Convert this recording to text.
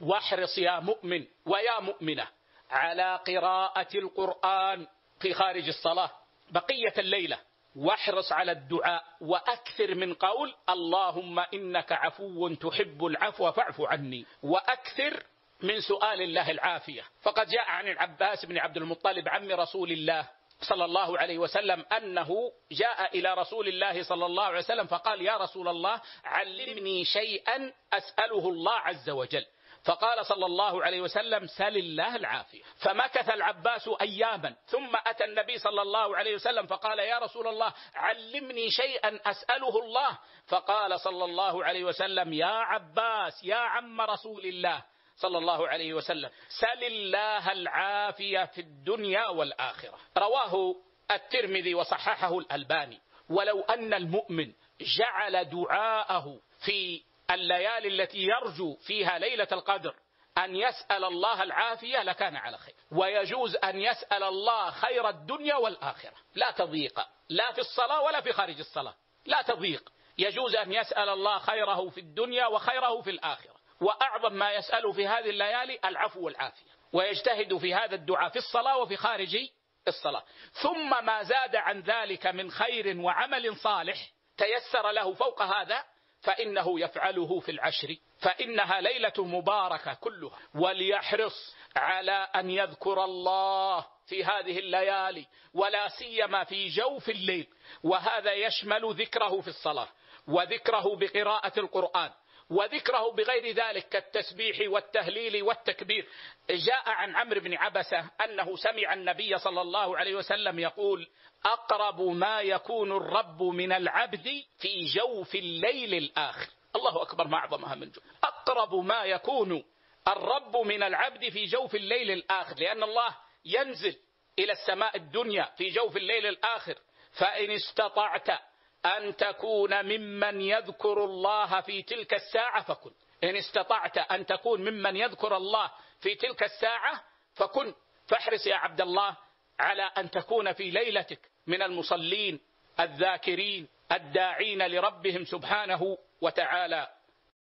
واحرص يا مؤمن ويا مؤمنة على قراءة القرآن في خارج الصلاة بقية الليلة، واحرص على الدعاء، وأكثر من قول اللهم إنك عفو تحب العفو فاعف عني، وأكثر من سؤال الله العافية. فقد جاء عن العباس بن عبد المطلب عم رسول الله صلى الله عليه وسلم أنه جاء إلى رسول الله صلى الله عليه وسلم فقال يا رسول الله علمني شيئا أسأله الله عز وجل، فقال صلى الله عليه وسلم سل الله العافية. فمكث العباس أياما ثم أتى النبي صلى الله عليه وسلم فقال يا رسول الله علمني شيئا أسأله الله، فقال صلى الله عليه وسلم يا عباس يا عم رسول الله صلى الله عليه وسلم سل الله العافية في الدنيا والآخرة. رواه الترمذي وصححه الألباني. ولو أن المؤمن جعل دعاءه في الليالي التي يرجو فيها ليلة القدر أن يسأل الله العافية لكان على خير، ويجوز أن يسأل الله خير الدنيا والآخرة، لا تضيق لا في الصلاة ولا في خارج الصلاة، لا تضيق، يجوز أن يسأل الله خيره في الدنيا وخيره في الآخرة. وأعظم ما يسأل في هذه الليالي العفو والعافية، ويجتهد في هذا الدعاء في الصلاة وفي خارج الصلاة. ثم ما زاد عن ذلك من خير وعمل صالح تيسر له فوق هذا فإنه يفعله في العشر، فإنها ليلة مباركة كلها. وليحرص على أن يذكر الله في هذه الليالي ولا سيما في جوف الليل، وهذا يشمل ذكره في الصلاة وذكره بقراءة القرآن وذكره بغير ذلك كالتسبيح والتهليل والتكبير. جاء عن عمرو بن عبسة أنه سمع النبي صلى الله عليه وسلم يقول أقرب ما يكون الرب من العبد في جوف الليل الآخر. الله أكبر، ما أعظمها من جملة. أقرب ما يكون الرب من العبد في جوف الليل الآخر، لأن الله ينزل إلى السماء الدنيا في جوف الليل الآخر. فإن استطعت أن تكون ممن يذكر الله في تلك الساعة فكن، إن استطعت أن تكون ممن يذكر الله في تلك الساعة فكن. فاحرص يا عبد الله على أن تكون في ليلتك من المصلين الذاكرين الداعين لربهم سبحانه وتعالى.